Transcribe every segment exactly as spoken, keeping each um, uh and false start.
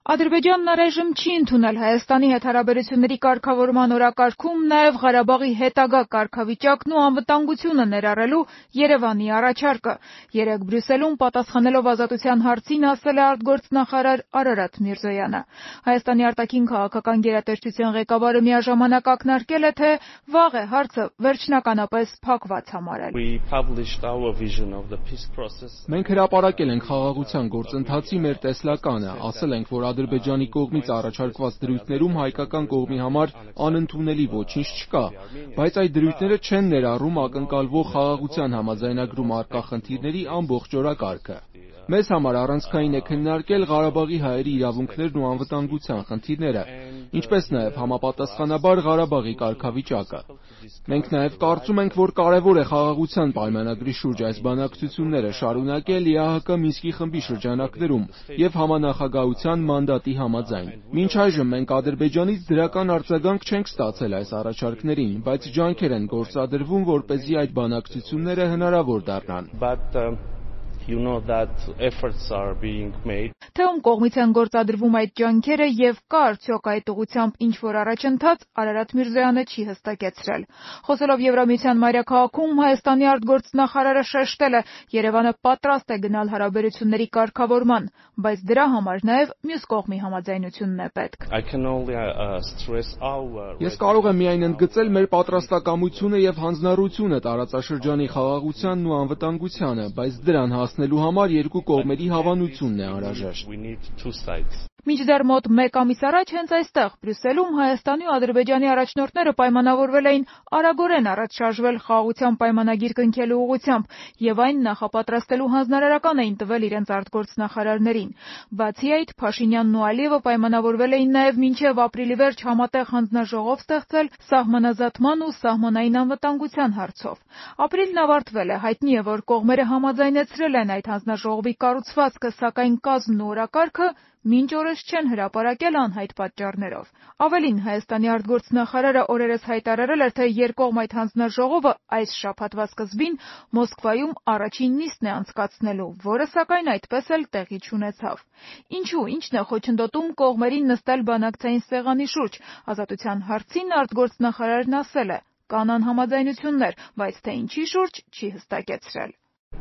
Ադրբեջանն առայժմ չի ընդունել Հայաստանի հետ հարաբերությունների կարգավորման օրակարգում նաև Ղարաբաղի հետագա կարգավիճակն ու անվտանգությունը ներառելու Երևանի առաջարկը։ Երեկ Բրյուսելում պատասխանելով ազատության հարցին ասել է արտգործնախարար Արարատ Միրզոյանը։ Հայաստանի արտաքին քաղաքական գերատեսչության ղեկավարը միաժամանակ ակնարկել է, թե վաղ է հարցը վերջնականապես փակված համարել։ Մենք հրապարակել ենք խաղաղության գործընթացի մեր տեսլականը, ասել ենք, որ Ադրբեջանի կողմից առաջարկված դրույթներում հայկական կողմի համար անընդունելի ոչինչ չկա, բայց այդ դրույթները չեն ներառում ակնկալվող խաղաղության համաձայնագրում առկա խնդիրների ամբողջ օրակարգը։ Մեզ համար առանցքային է քննարկել Ղարաբաղի հայերի իրավունքներն ու անվտանգության խնդիրները, ինչպես նաև համապատասխանաբար Ղարաբաղի կարգավիճակը։ Մենք նաև կարծում ենք, որ կարևոր է խաղաղության պայմանագրի շուրջ այս բանակցությունները շարունակել ԵԱՀԿ Մինսկի խմբի շրջանակներում և համանախագահության մանդատի համաձայն։ Մինչ այժմ մենք Ադրբեջանից դրական արձագանք չենք ստացել այս առաջարկներին, բայց ջանքեր են գործադրվում, որպեսզի այդ բանակցությունները հնարավոր դառնան։ You know that efforts are being made. Թե ում կողմից են գործադրվում այդ ջանքերը եւ կա արդյոք այդ ուղղությամբ ինչ-որ առաջընթաց, Արարատ Միրզոյանը չի հստակեցրել։ Խոսելով Եվրամիության մայրաքաղաքում Հայաստանի արտգործնախարարը շեշտել է, Երևանը պատրաստ է գնալ հարաբերությունների կարգավորման, բայց դրա համար նաեւ մյուս կողմի համաձայնությունն է պետք։ Ես կարող եմ միայն ընդգծել մեր պատրաստակամությունը եւ հանձնառությունը տարածաշրջանի խաղաղությանն ու անվտանգությանը, բայց դրան հասնելու համար երկու կողմերի հավանությունն է անհրաժեշտ։ Մինչդեռ մոտ մեկ ամիս առաջ հենց այստեղ Բրյուսելում Հայաստանի ու Ադրբեջանի առաջնորդները պայմանավորվել էին արագորեն առաջ շարժվել խաղաղության պայմանագիր կնքելու ուղղությամբ եւ այն նախապատրաստելու հանձնարարական էին տվել իրենց արտգործնախարարներին։ Բացի այդ, Փաշինյանն ու Ալիևը պայմանավորվել էին նաեւ մինչեւ ապրիլի վերջ համատեղ հանձնաժողով ստեղծել սահմանազատման ու սահմանային անվտանգության հարցով։ Ապրիլն ավարտվել է, հայտնի է, որ կողմերը համաձայնեցրել են այդ հանձնաժողովի կառուցվածքը, սակայն կազմն ու օրակարգը մինչ օրս չեն հրապարակել անհայտ պատճառներով։ Ավելին, Հայաստանի արտգործնախարարը օրերս հայտարարել էր, թե երկկողմ այդ հանձնաժողովը այս շաբաթվա սկզբին Մոսկվայում առաջին նիստն է անցկացնելու, որը սակայն այդպես էլ տեղի չունեցավ։ Ինչու, ինչն է խոչընդոտում կողմերին նստել բանակցային սեղանի շուրջ։ Ազատության հարցին արտգործնախարարն ասել է. կան անհամաձայնություններ, բայց թե ինչի շուրջ չի հստակեցրել։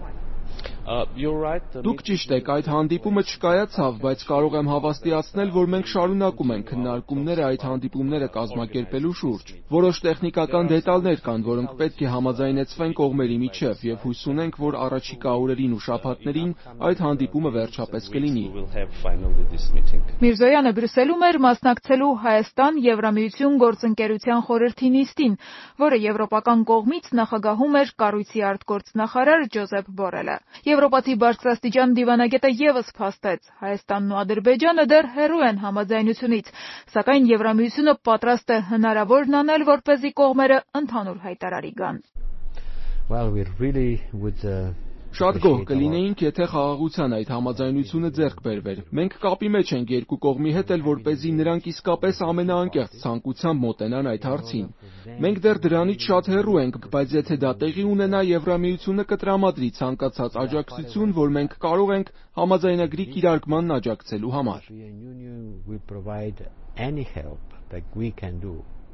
Դուք ճիշտ եք, այդ հանդիպումը չկայացավ, բայց կարող եմ հավաստիացնել, որ մենք շարունակում ենք քննարկումները այդ հանդիպումները կազմակերպելու շուրջ։ Որոշ տեխնիկական դետալներ կան, որոնք պետք է համաձայնեցվեն կողմերի միջև, եւ հույս ունենք, որ առաջիկա օրերին ու շաբաթներին այդ հանդիպումը վերջապես կլինի։ Միրզոյանը Բրյուսելում էր մասնակցելու Հայաստան-Եվրամիություն գործընկերության խորհրդի նիստին, որը եվրոպական կողմից նախագահում էր կառույցի արտգործնախարար Ջոզեփ Բորելը։ Եվրոպացի բարձրաստիճան դիվանագետը եւս փաստեց, Հայաստանն ու Ադրբեջանը դեռ հեռու են համաձայնությունից, սակայն Եվրամիությունը պատրաստ է հնարավորն անել, որպեսզի կողմերը ընդհանուր հայտարարի գան։ Շատ գոհ կլինեինք, եթե խաղաղության այդ համաձայնությունը ձեռք բերվեր։ Մենք կապի մեջ ենք երկու կողմի հետ էլ, որպեսզի նրանք իսկապես ամենաանկեղծ ցանկությամբ մոտենան այդ հարցին։ Մենք դեռ դրանից շատ հեռու ենք, բայց եթե դա տեղի ունենա, Եվրամիությունը կտրամադրի ցանկացած աջակցություն, որ մենք կարող ենք համաձայնագրի կիրարկմանն աջակցելու համար։